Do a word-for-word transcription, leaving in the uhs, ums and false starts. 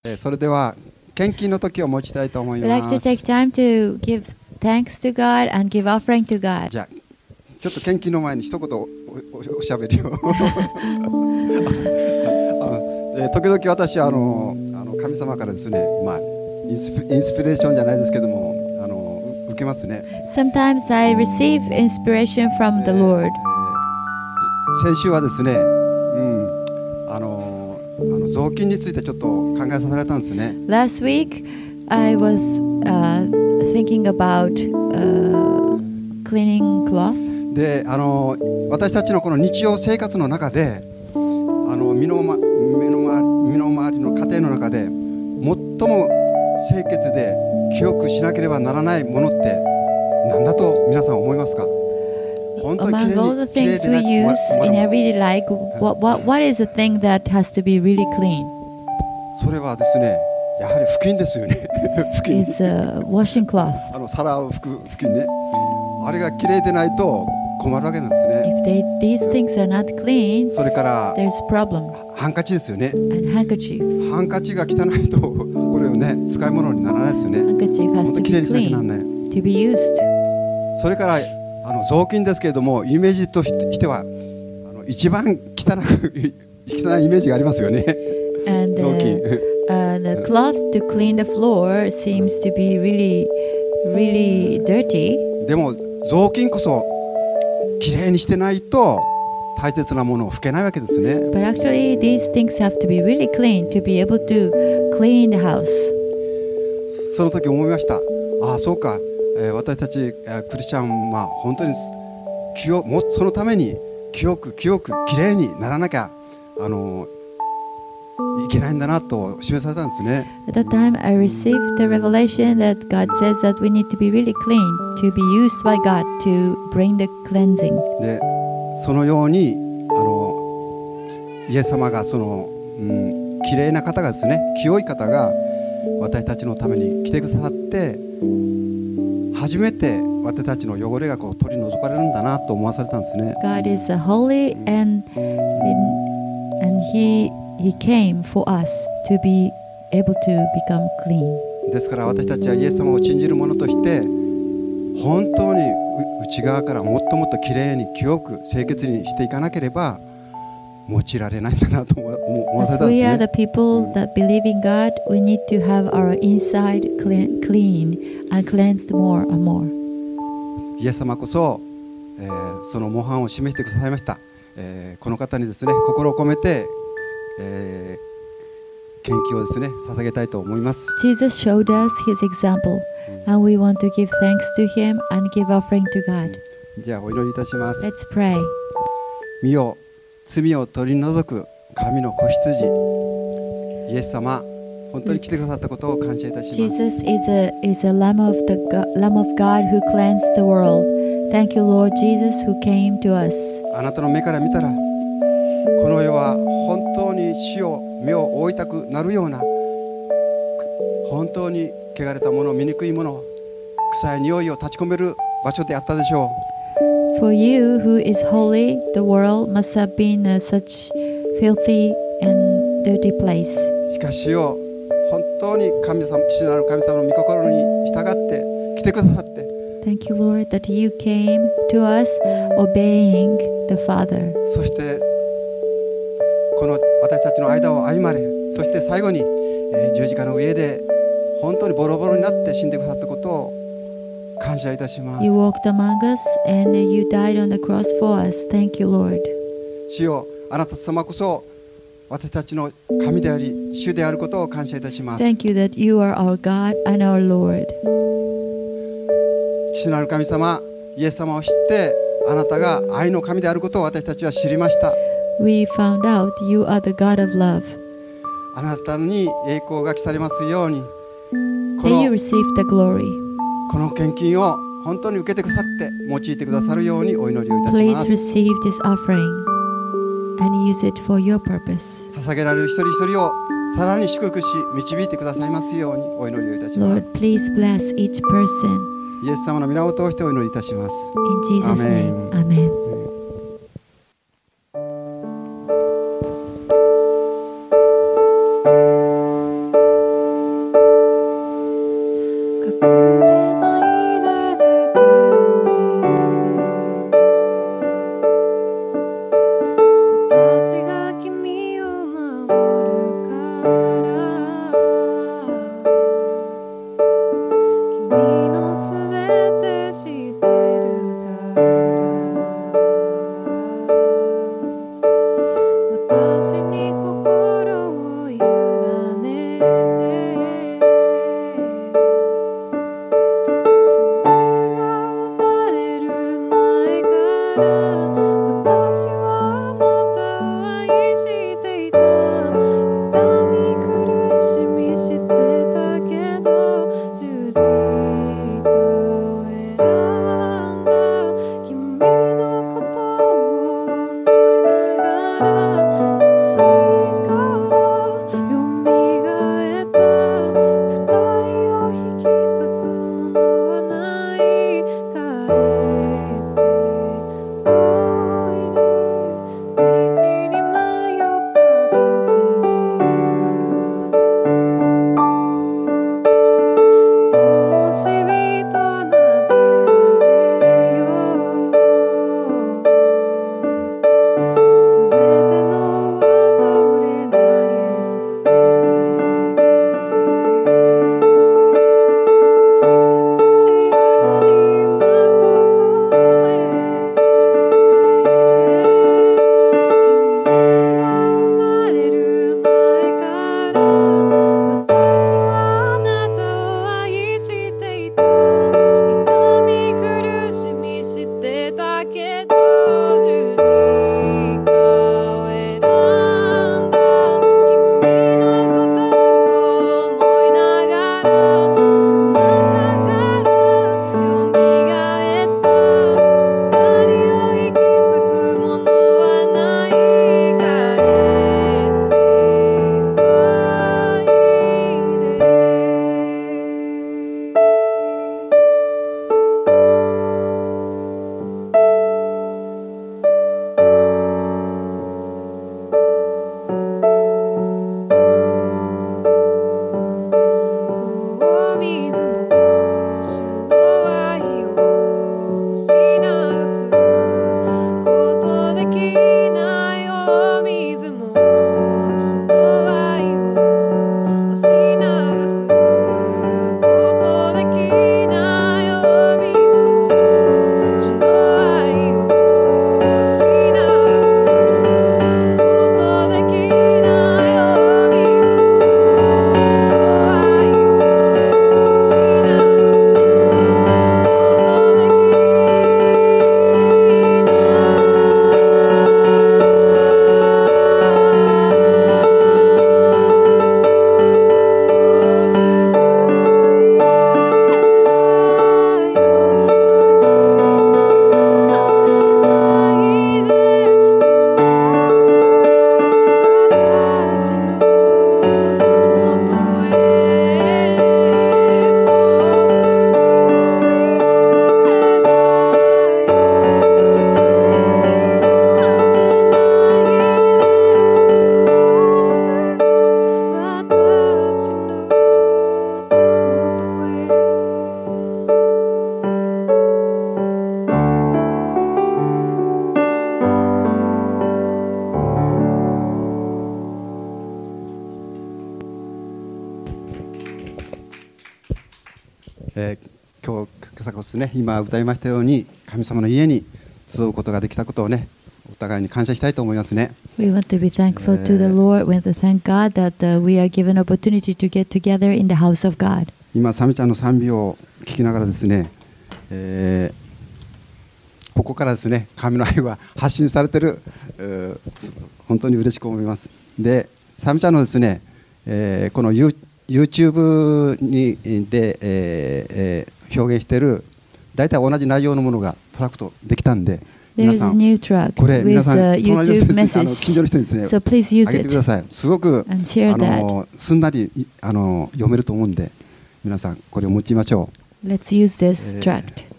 それでは献金の時を持ちたいと思い We'd ま like to す。 take time to give thanks to God and give offering to God. じゃあちょっと献金の前に一言 お, お, おしゃべりをあえ時々私はあのあの神様からですね、まあ、インスピ、インスピレーションじゃないですけどもあの受けますね。 Sometimes I receive inspiration from the えー Lord. えー先週はですね、うん、あのあの雑巾についてちょっと考えさせられたんですね。 Last week, I was uh, thinking about uh, cleaning cloth. であの私たちのこの日常生活の中であの身の, ま、身の, ま身の回りの家庭の中で最も清潔で清くしなければならないものって何だと皆さん思いますか？本当にきれい Among all に the きれい things で we ない use まま in だ everyday life, what, what, what is the thing that has to be really clean? それはですね、やはり拭きんですよね。拭きん Is uh, washing cloth. あの皿を拭く拭きんね。あれがきれいでないと困るわけなんですね。 If they, these things are not clean, それから there's problem. ハンカチですよね。 And handkerchief. ハンカチが汚いとこれをね使い物にならないですよね。 Handkerchief 本 has 当 to きれい be にしなきゃなら clean ない。 to be used. それからあの雑巾ですけれども、イメージとしてはあの一番汚く汚いイメージがありますよね。 And 雑巾 uh, uh, the cloth to clean the floor seems to be really, really dirty. でも雑巾こそきれいにしてないと大切なものを拭けないわけですね。 But actually, these things have to be really clean to be able to clean the house. その時思いました。ああそうか、えー私たち、えークリスチャンは本当に清もそのために清く清くきれいにならなきゃあのいけないんだなと示されたんですね。 At that time, I received the revelation that God says that we need to be really clean to be used by God to bring the cleansing. でそのようにあのイエス様がその、うん、きれいな方がですね、清い方が私たちのために来てくださって初めて私たちの汚れがこう取り除かれるんだなと思わされたんですね。 God is uh, holy, and and He He came for us to be able to become clean. ですから私たちはイエス様を信じる者として本当に内側からもっともっときれいに清く清潔にしていかなければ用いられないんだなと思わされ As たん we です are ね。 the people that believe in God, we need to have our inside clean, clean and cleansed more and more. イエス様こそ、えーその模範を示してくださいました。えーこの方にですね心を込めて、えー献金をですね捧げたいと思います。 Jesus showed us His example, and we want to give thanks to Him and give offering to God. じゃあお祈りいたします。 Let's pray. 身を罪を取り除く神の子羊イエス様、本当に来てくださったことを感謝いたします。 Jesus is a is a Lamb of the God, Lamb of God who cleansed the world. Thank you, Lord Jesus, who came to us. あなたの目から見たらこの世は本当に死を目を覆いたくなるような本当に汚れたもの、醜いもの、臭い匂いを立ち込める場所であったでしょう。 For you, who is holy, the world must have been a such filthy and dirty place. しかしよ、本当に神様、父なる神様の御心に従って来てくださって、 Thank you, Lord, that you came to us obeying the Father. そしてこの私たちの間を歩まれ、そして最後に、えー十字架の上で本当にボロボロになって死んでくださったことを感謝いたします。 You walked among us and you died on the cross for us. Thank you, Lord. 主よ、あなた様こそ私たちの神であり主であることを感謝いたします。 Thank you that you are our God and our Lord. 父なる神様、イエス様を知ってあなたが愛の神であることを私たちは知りました。 We found out you are the God of love. あなたに栄光が来されますように、こ May you の receive the glory. この献金を本当に受けてくださって用いてくださるようにお祈りをいたし Please ます。 receive this offering and use it for your purpose. 捧げられる一人一人をさらに祝福し導いてくださいますようにお祈りをいたしま Lord, す。 please bless each person. イエス様の皆を通してお祈りいたします。 In Jesus' name, Amen. 「 えー今日今朝こそね、今歌いましたように神様の家に集うことができたことをね、お互いに感謝したいと思いますね。 We want to be thankful to the Lord. We want to thank God that uh, we are given opportunity to get together in the house of God. 今サミちゃんの賛美を聞きながらですね、えー、ここからですね、神の愛は発信されている、本当に嬉しく思います。で、サミちゃんのですね、えー、この YouTube にで、えー、表現している大体同じ内容のものがトラクトできたんで、皆さんこれ皆さん隣の人に、あの近所の人にですね、 so please use あげてください。すごくあのすんなりあの読めると思うんで、皆さんこれを用いましょう。 Let's use this tract.